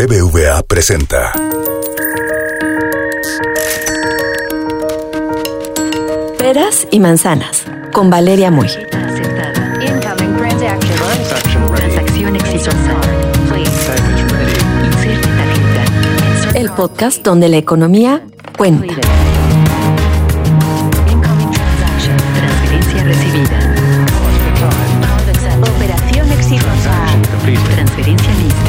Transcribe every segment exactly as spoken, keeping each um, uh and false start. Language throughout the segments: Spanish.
B B V A presenta Peras y manzanas, con Valeria Muy. El podcast donde la economía cuenta. Transferencia recibida. Operación exitosa. Transferencia lista.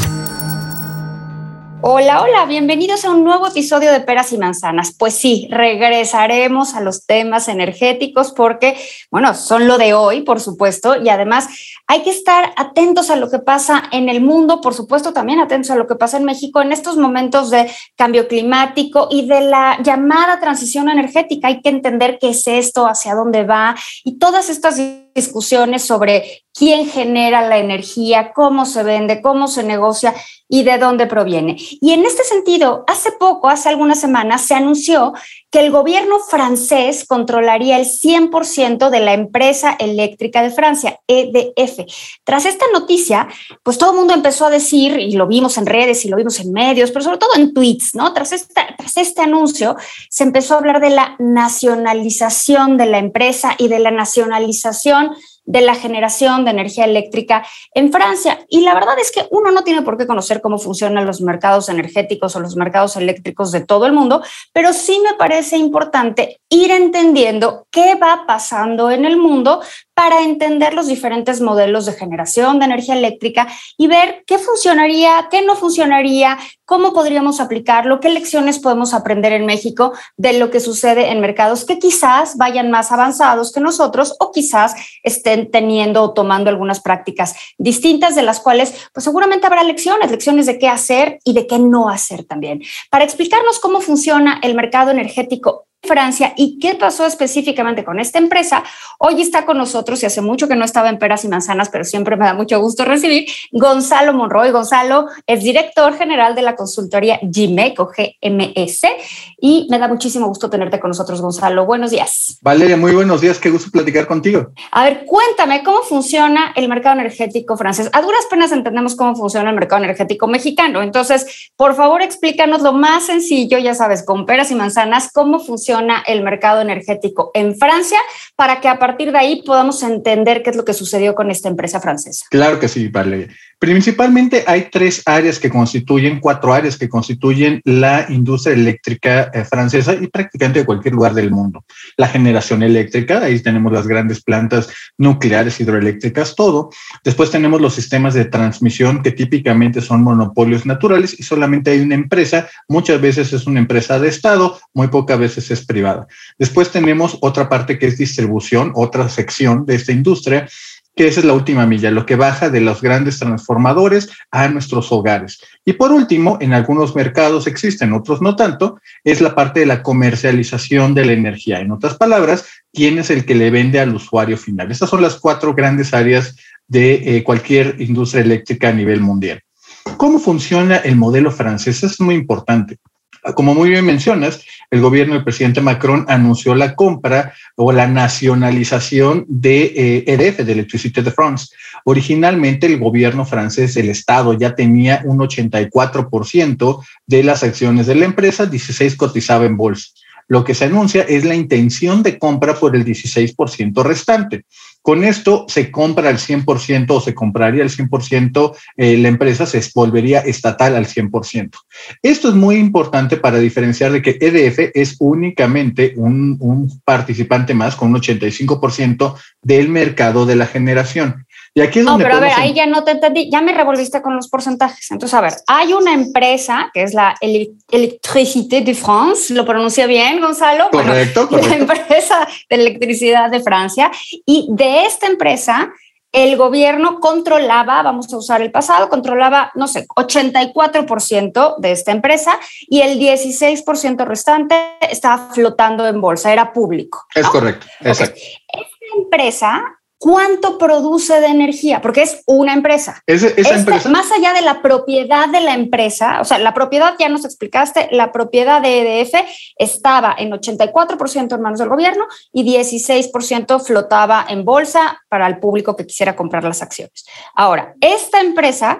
Hola, hola, bienvenidos a un nuevo episodio de Peras y Manzanas. Pues sí, regresaremos a los temas energéticos porque, bueno, son lo de hoy, por supuesto, y además hay que estar atentos a lo que pasa en el mundo, por supuesto también atentos a lo que pasa en México en estos momentos de cambio climático y de la llamada transición energética. Hay que entender qué es esto, hacia dónde va y todas estas discusiones sobre quién genera la energía, cómo se vende, cómo se negocia y de dónde proviene. Y en este sentido, hace poco, hace algunas semanas, se anunció que el gobierno francés controlaría el cien por ciento de la empresa eléctrica de Francia, E D F. Tras esta noticia, pues todo el mundo empezó a decir, y lo vimos en redes y lo vimos en medios, pero sobre todo en tweets, ¿no? Tras, esta, tras este anuncio, se empezó a hablar de la nacionalización de la empresa y de la nacionalización de la generación de energía eléctrica en Francia. Y la verdad es que uno no tiene por qué conocer cómo funcionan los mercados energéticos o los mercados eléctricos de todo el mundo, pero sí me parece importante ir entendiendo qué va pasando en el mundo para entender los diferentes modelos de generación de energía eléctrica y ver qué funcionaría, qué no funcionaría, cómo podríamos aplicarlo, qué lecciones podemos aprender en México de lo que sucede en mercados que quizás vayan más avanzados que nosotros o quizás estén teniendo o tomando algunas prácticas distintas de las cuales pues seguramente habrá lecciones, lecciones de qué hacer y de qué no hacer también. Para explicarnos cómo funciona el mercado energético Francia y qué pasó específicamente con esta empresa, hoy está con nosotros, y hace mucho que no estaba en Peras y Manzanas, pero siempre me da mucho gusto recibir, Gonzalo Monroy. Gonzalo es director general de la consultoría G M E C o G M S y me da muchísimo gusto tenerte con nosotros, Gonzalo. Buenos días. Valeria, muy buenos días, qué gusto platicar contigo. A ver, cuéntame, ¿cómo funciona el mercado energético francés? A duras penas entendemos cómo funciona el mercado energético mexicano, entonces, por favor, explícanos lo más sencillo, ya sabes, con peras y manzanas, cómo funciona el mercado energético en Francia para que a partir de ahí podamos entender qué es lo que sucedió con esta empresa francesa. Claro que sí, Valeria. Principalmente hay tres áreas que constituyen, cuatro áreas que constituyen la industria eléctrica eh, francesa y prácticamente de cualquier lugar del mundo. La generación eléctrica, ahí tenemos las grandes plantas nucleares, hidroeléctricas, todo. Después tenemos los sistemas de transmisión que típicamente son monopolios naturales y solamente hay una empresa, muchas veces es una empresa de Estado, muy pocas veces es privada. Después tenemos otra parte que es distribución, otra sección de esta industria, que esa es la última milla, lo que baja de los grandes transformadores a nuestros hogares. Y por último, en algunos mercados existen, otros no tanto, es la parte de la comercialización de la energía. En otras palabras, ¿quién es el que le vende al usuario final? Estas son las cuatro grandes áreas de eh, cualquier industria eléctrica a nivel mundial. ¿Cómo funciona el modelo francés? Es muy importante. Como muy bien mencionas, el gobierno del presidente Macron anunció la compra o la nacionalización de eh, E D F, de Electricité de France. Originalmente el gobierno francés, el Estado, ya tenía un ochenta y cuatro por ciento de las acciones de la empresa, dieciséis cotizaba en bolsa. Lo que se anuncia es la intención de compra por el dieciséis por ciento restante. Con esto se compra al cien por ciento o se compraría al cien por ciento, eh, la empresa se volvería estatal al cien por ciento. Esto es muy importante para diferenciar de que E D F es únicamente un, un participante más con un ochenta y cinco por ciento del mercado de la generación. Y aquí es no, donde pero a ver, en... ahí ya no te entendí, ya me revolviste con los porcentajes. Entonces, a ver, hay una empresa que es la Electricité de France, ¿lo pronuncia bien, Gonzalo? Correcto, bueno, correcto. La empresa de electricidad de Francia, y de esta empresa el gobierno controlaba, vamos a usar el pasado, controlaba, no sé, ochenta y cuatro por ciento de esta empresa y el dieciséis por ciento restante estaba flotando en bolsa, era público, ¿no? Es correcto, exacto. Okay. Esta empresa, ¿cuánto produce de energía? Porque es una empresa. ¿Esa, esa este, empresa? Más allá de la propiedad de la empresa, o sea, la propiedad, ya nos explicaste, la propiedad de E D F estaba en ochenta y cuatro por ciento en manos del gobierno y dieciséis por ciento flotaba en bolsa para el público que quisiera comprar las acciones. Ahora, esta empresa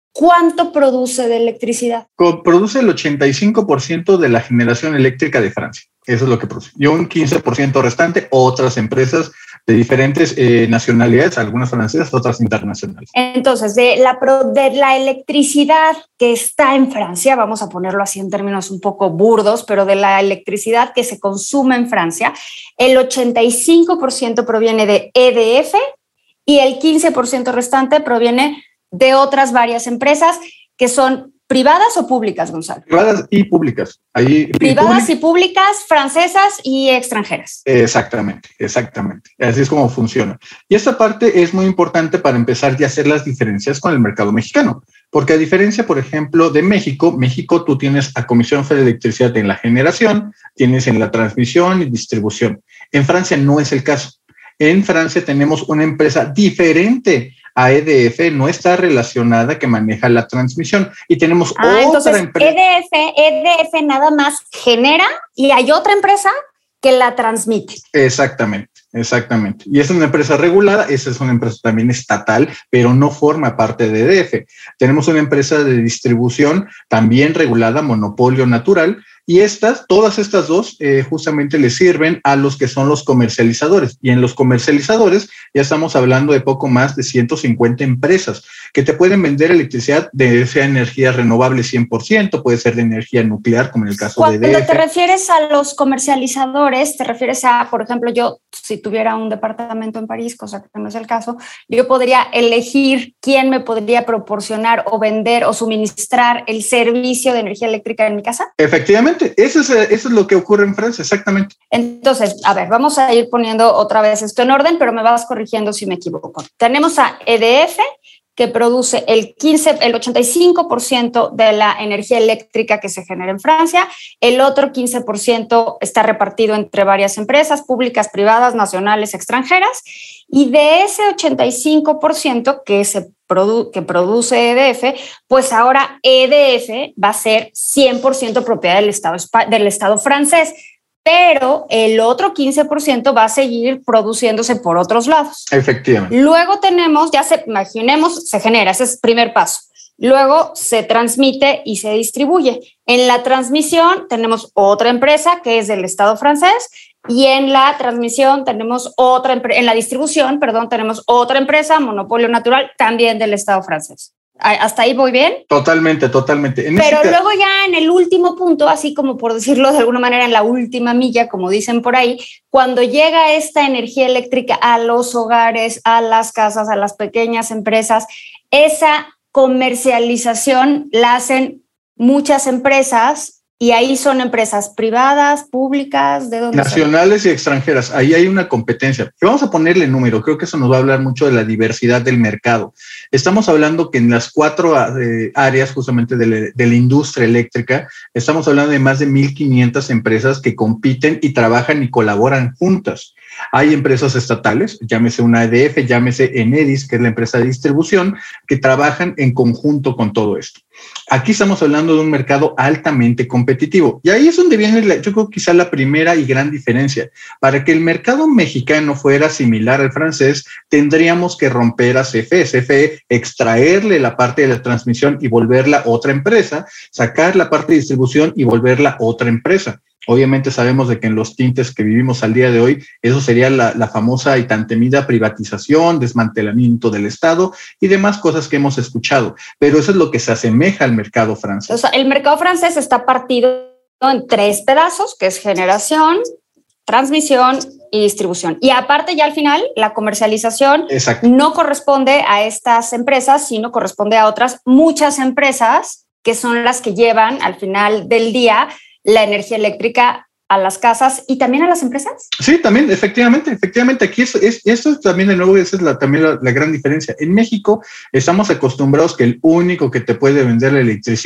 ¿cuánto produce de electricidad? Produce el ochenta y cinco por ciento de la generación eléctrica de Francia. Eso es lo que produce. Y un quince por ciento restante, otras empresas de diferentes eh, nacionalidades, algunas francesas, otras internacionales. Entonces, de la, de la electricidad que está en Francia, vamos a ponerlo así en términos un poco burdos, pero de la electricidad que se consume en Francia, el ochenta y cinco por ciento proviene de E D F y el quince por ciento restante proviene de otras varias empresas que son ¿privadas o públicas, Gonzalo? Privadas y públicas. Ahí, privadas y, y públicas, francesas y extranjeras. Exactamente, exactamente. Así es como funciona. Y esta parte es muy importante para empezar ya a hacer las diferencias con el mercado mexicano. Porque a diferencia, por ejemplo, de México, México tú tienes a Comisión Federal de Electricidad en la generación, tienes en la transmisión y distribución. En Francia no es el caso. En Francia tenemos una empresa diferente a E D F, no está relacionada, que maneja la transmisión, y tenemos ah, otra entonces, empresa. E D F, E D F nada más genera y hay otra empresa que la transmite. Exactamente, exactamente. Y es una empresa regulada, esa es una empresa también estatal, pero no forma parte de E D F. Tenemos una empresa de distribución también regulada, monopolio natural, y estas, todas estas dos eh, justamente le sirven a los que son los comercializadores. Y en los comercializadores ya estamos hablando de poco más de ciento cincuenta empresas que te pueden vender electricidad de esa energía renovable cien por ciento, puede ser de energía nuclear, como en el caso de E D F. Cuando te refieres a los comercializadores, te refieres a, por ejemplo, yo, si tuviera un departamento en París, cosa que no es el caso, yo podría elegir quién me podría proporcionar o vender o suministrar el servicio de energía eléctrica en mi casa. Efectivamente. Eso es, eso es lo que ocurre en Francia, exactamente. Entonces, a ver, vamos a ir poniendo otra vez esto en orden, pero me vas corrigiendo si me equivoco. Tenemos a E D F, que produce el quince, el ochenta y cinco por ciento de la energía eléctrica que se genera en Francia. El otro quince por ciento está repartido entre varias empresas públicas, privadas, nacionales, extranjeras. Y de ese ochenta y cinco por ciento que se produ- que produce E D F, pues ahora E D F va a ser cien por ciento propiedad del Estado, del Estado francés. Pero el otro quince por ciento va a seguir produciéndose por otros lados. Efectivamente. Luego tenemos, ya se, imaginemos, se genera, ese es el primer paso. Luego se transmite y se distribuye. En la transmisión tenemos otra empresa que es del Estado francés y en la transmisión tenemos otra, en la distribución, perdón, tenemos otra empresa, monopolio natural, también del Estado francés. ¿Hasta ahí voy bien? Totalmente, totalmente. En Pero ese... luego ya en el último punto, así como por decirlo de alguna manera, en la última milla, como dicen por ahí, cuando llega esta energía eléctrica a los hogares, a las casas, a las pequeñas empresas, esa comercialización la hacen muchas empresas. Y ahí son empresas privadas, públicas, ¿de dónde? Nacionales son? Y extranjeras. Ahí hay una competencia. Vamos a ponerle número. Creo que eso nos va a hablar mucho de la diversidad del mercado. Estamos hablando que en las cuatro eh, áreas justamente de la, de la industria eléctrica, estamos hablando de más de mil quinientas empresas que compiten y trabajan y colaboran juntas. Hay empresas estatales, llámese una E D F, llámese Enedis, que es la empresa de distribución, que trabajan en conjunto con todo esto. Aquí estamos hablando de un mercado altamente competitivo. Y ahí es donde viene, la, yo creo, quizá la primera y gran diferencia. Para que el mercado mexicano fuera similar al francés, tendríamos que romper a C F E. C F E, extraerle la parte de la transmisión y volverla otra empresa, sacar la parte de distribución y volverla otra empresa. Obviamente sabemos de que en los tintes que vivimos al día de hoy, eso sería la, la famosa y tan temida privatización, desmantelamiento del Estado y demás cosas que hemos escuchado. Pero eso es lo que se asemeja al mercado francés. O sea, el mercado francés está partido en tres pedazos, que es generación, transmisión y distribución. Y aparte ya al final, la comercialización Exacto. no corresponde a estas empresas, sino corresponde a otras muchas empresas que son las que llevan al final del día la energía eléctrica a las casas y también a las empresas. Sí, también, efectivamente, efectivamente. Aquí es, es, esto es también de nuevo, esa es la, también la, la gran diferencia. En México estamos acostumbrados que el único que te puede vender la electricidad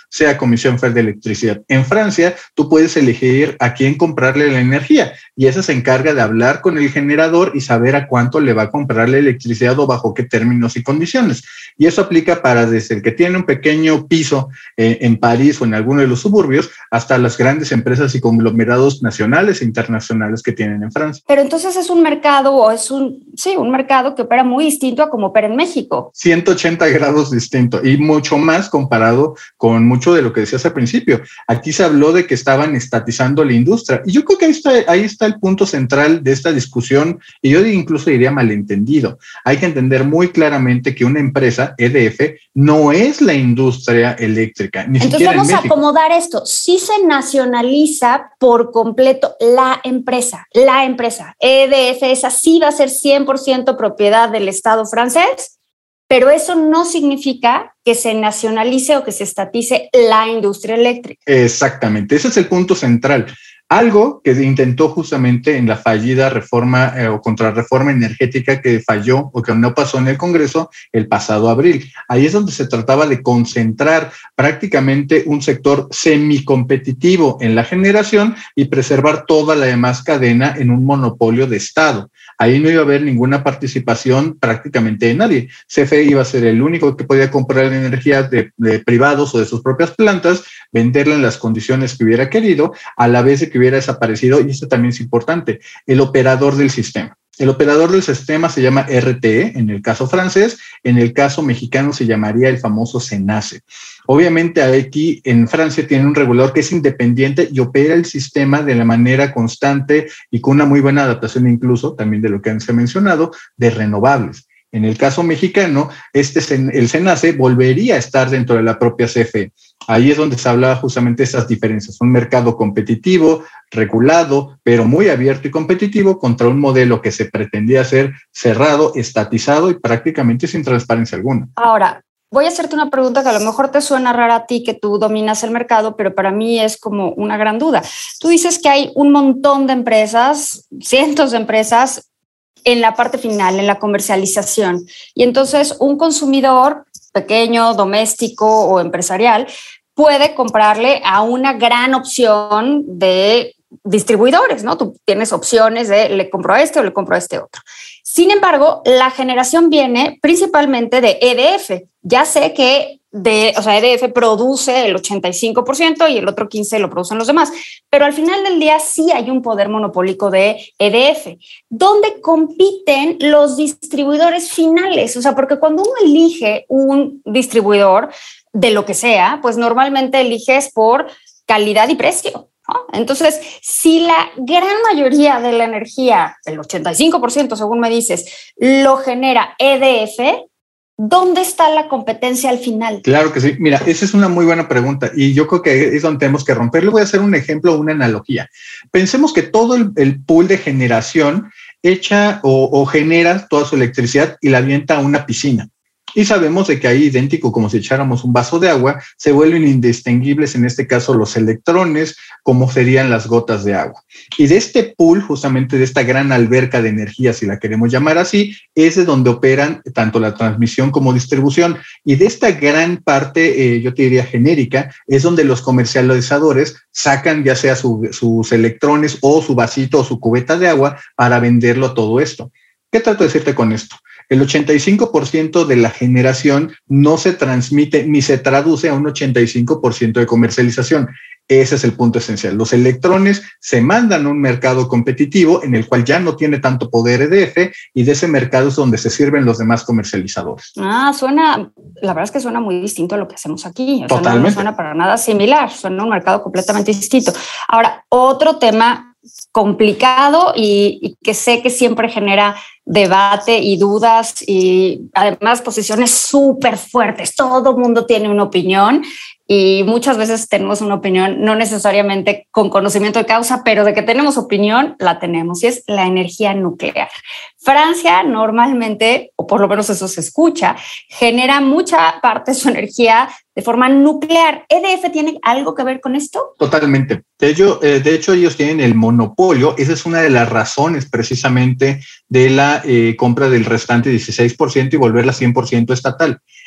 sea Comisión Federal de Electricidad. En Francia, tú puedes elegir a quién comprarle la energía y esa se encarga de hablar con el generador y saber a cuánto le va a comprar la electricidad o bajo qué términos y condiciones. Y eso aplica para desde el que tiene un pequeño piso eh, en París o en alguno de los suburbios hasta las grandes empresas y conglomerados nacionales e internacionales que tienen en Francia. Pero entonces es un mercado o es un, sí, un mercado que opera muy distinto a como opera en México. ciento ochenta grados distinto y mucho más comparado con mucho de lo que decías al principio. Aquí se habló de que estaban estatizando la industria y yo creo que ahí está, ahí está el punto central de esta discusión y yo incluso diría malentendido. Hay que entender muy claramente que una empresa, E D F, no es la industria eléctrica, ni Entonces siquiera vamos en a México. acomodar esto. Sí se nacionaliza por completo la empresa, la empresa. E D F, esa sí va a ser cien por ciento propiedad del Estado francés, pero eso no significa que se nacionalice o que se estatice la industria eléctrica. Exactamente, ese es el punto central. Algo que intentó justamente en la fallida reforma eh, o contrarreforma energética que falló o que no pasó en el Congreso el pasado abril. Ahí es donde se trataba de concentrar prácticamente un sector semicompetitivo en la generación y preservar toda la demás cadena en un monopolio de Estado. Ahí no iba a haber ninguna participación prácticamente de nadie. C F E iba a ser el único que podía comprar energía de, de privados o de sus propias plantas, venderla en las condiciones que hubiera querido, a la vez de que hubiera desaparecido, y esto también es importante, el operador del sistema. El operador del sistema se llama R T E en el caso francés, en el caso mexicano se llamaría el famoso SENACE. Obviamente aquí en Francia tiene un regulador que es independiente y opera el sistema de la manera constante y con una muy buena adaptación incluso, también de lo que se ha mencionado, de renovables. En el caso mexicano, este, el SENACE volvería a estar dentro de la propia C F E. Ahí es donde se hablaba justamente de esas diferencias. Un mercado competitivo, regulado, pero muy abierto y competitivo contra un modelo que se pretendía ser cerrado, estatizado y prácticamente sin transparencia alguna. Ahora, voy a hacerte una pregunta que a lo mejor te suena rara a ti, que tú dominas el mercado, pero para mí es como una gran duda. Tú dices que hay un montón de empresas, cientos de empresas, en la parte final, en la comercialización. Y entonces un consumidor pequeño, doméstico o empresarial puede comprarle a una gran opción de distribuidores, ¿no? Tú tienes opciones de le compro a este o le compro a este otro. Sin embargo, la generación viene principalmente de E D F. Ya sé que de, o sea, E D F produce el ochenta y cinco por ciento y el otro quince por ciento lo producen los demás. Pero al final del día sí hay un poder monopólico de E D F, donde compiten los distribuidores finales. O sea, porque cuando uno elige un distribuidor de lo que sea, pues normalmente eliges por calidad y precio, ¿no? Entonces, si la gran mayoría de la energía, el ochenta y cinco por ciento según me dices, lo genera E D F, ¿dónde está la competencia al final? Claro que sí. Mira, esa es una muy buena pregunta y yo creo que es donde tenemos que romperlo. Voy a hacer un ejemplo, una analogía. Pensemos que todo el, el pool de generación echa o, o genera toda su electricidad y la avienta a una piscina. Y sabemos de que ahí, idéntico como si echáramos un vaso de agua, se vuelven indistinguibles, en este caso, los electrones, como serían las gotas de agua. Y de este pool, justamente de esta gran alberca de energía, si la queremos llamar así, es de donde operan tanto la transmisión como distribución. Y de esta gran parte, eh, yo te diría genérica, es donde los comercializadores sacan ya sea su, sus electrones o su vasito o su cubeta de agua para venderlo a todo esto. ¿Qué trato de decirte con esto? El ochenta y cinco por ciento de la generación no se transmite ni se traduce a un ochenta y cinco por ciento de comercialización. Ese es el punto esencial. Los electrones se mandan a un mercado competitivo en el cual ya no tiene tanto poder E D F y de ese mercado es donde se sirven los demás comercializadores. Ah, suena, la verdad es que suena muy distinto a lo que hacemos aquí. O Totalmente. sea, no, no suena para nada similar, suena un mercado completamente distinto. Ahora, otro tema complicado y, y que sé que siempre genera debate y dudas y además posiciones súper fuertes. Todo el mundo tiene una opinión y muchas veces tenemos una opinión no necesariamente con conocimiento de causa, pero de que tenemos opinión, la tenemos y es la energía nuclear. Francia normalmente, o por lo menos eso se escucha, genera mucha parte de su energía de forma nuclear. ¿E D F tiene algo que ver con esto? Totalmente. De hecho, eh, de hecho ellos tienen el monopolio. Esa es una de las razones precisamente de la eh, compra del restante dieciséis por ciento y volverla cien por ciento estatal.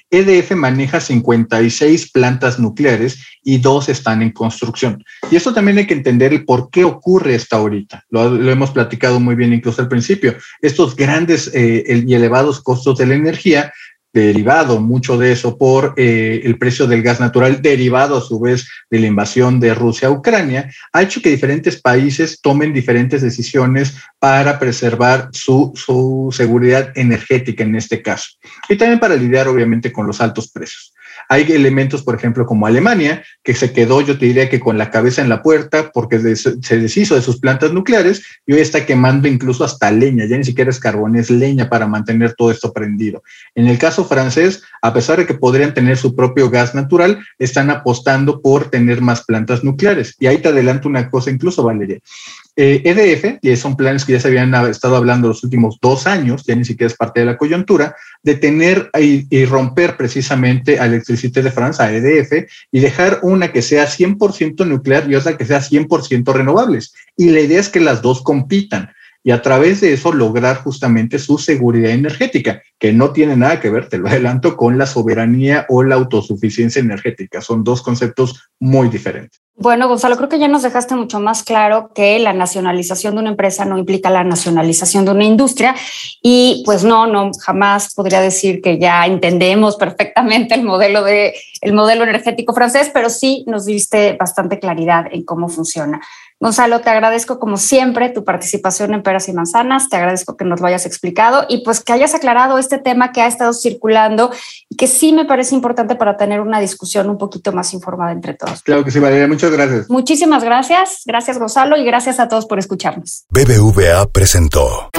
E D F maneja cincuenta y seis plantas nucleares y dos están en construcción. Y eso también hay que entender el por qué ocurre esto ahorita. Lo, lo hemos platicado muy bien incluso al principio. Estos grandes eh, y elevados costos de la energía, derivado mucho de eso por eh, el precio del gas natural, derivado a su vez de la invasión de Rusia a Ucrania, ha hecho que diferentes países tomen diferentes decisiones para preservar su, su seguridad energética en este caso. Y también para lidiar obviamente con los altos precios. Hay elementos, por ejemplo, como Alemania, que se quedó, yo te diría que con la cabeza en la puerta porque se deshizo de sus plantas nucleares y hoy está quemando incluso hasta leña, ya ni siquiera es carbón, es leña para mantener todo esto prendido. En el caso francés, a pesar de que podrían tener su propio gas natural, están apostando por tener más plantas nucleares. Y ahí te adelanto una cosa incluso, Valeria. Eh, E D F, y son planes que ya se habían estado hablando los últimos dos años, ya ni siquiera es parte de la coyuntura, de tener y, y romper precisamente a Electricité de France, a E D F, y dejar una que sea cien por ciento nuclear y otra que sea cien por ciento renovables. Y la idea es que las dos compitan y a través de eso lograr justamente su seguridad energética, que no tiene nada que ver, te lo adelanto, con la soberanía o la autosuficiencia energética. Son dos conceptos muy diferentes. Bueno, Gonzalo, creo que ya nos dejaste mucho más claro que la nacionalización de una empresa no implica la nacionalización de una industria y pues no, no, jamás podría decir que ya entendemos perfectamente el modelo de el modelo energético francés, pero sí nos diste bastante claridad en cómo funciona. Gonzalo, te agradezco como siempre tu participación en Peras y Manzanas, te agradezco que nos lo hayas explicado y pues que hayas aclarado este tema que ha estado circulando y que sí me parece importante para tener una discusión un poquito más informada entre todos. Claro que sí, Valeria, muchas gracias. Muchísimas gracias, gracias Gonzalo y gracias a todos por escucharnos. B B V A presentó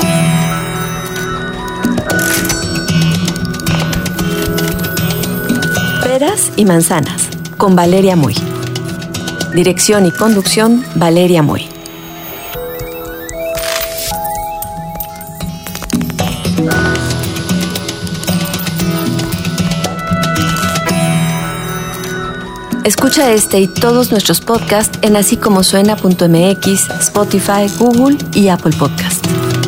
Peras y Manzanas con Valeria Muy. Dirección y conducción, Valeria Muy. Escucha este y todos nuestros podcasts en así como suena punto m x, Spotify, Google y Apple Podcast.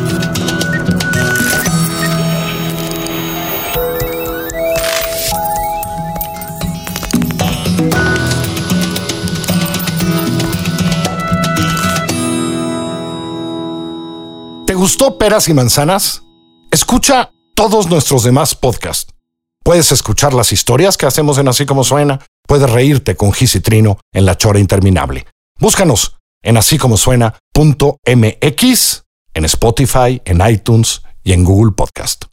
¿Te gustó Peras y Manzanas? Escucha todos nuestros demás podcasts. Puedes escuchar las historias que hacemos en Así Como Suena. Puedes reírte con Gis y Trino en La Chora Interminable. Búscanos en así como suena punto m x, en Spotify, en iTunes y en Google Podcast.